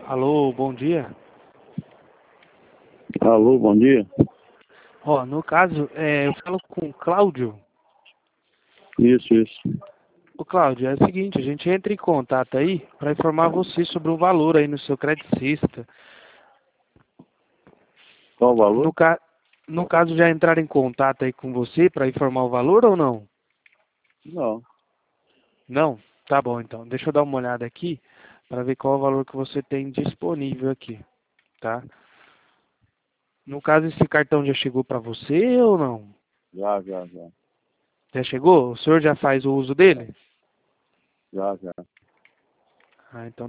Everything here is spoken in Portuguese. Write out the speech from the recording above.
Alô, bom dia. Alô, bom dia. Ó, no caso, eu falo com o Cláudio. Isso. O Cláudio, é o seguinte, a gente entra em contato aí para informar você sobre o valor aí no seu Credicista. Qual o valor? No, ca... no caso, já entraram em contato aí com você para informar o valor ou não? Não. Não? Tá bom, então. Deixa eu dar uma olhada aqui para ver qual é o valor que você tem disponível aqui, tá? No caso, esse cartão já chegou para você ou não? Já. Já chegou? O senhor já faz o uso dele? Já. Ah, então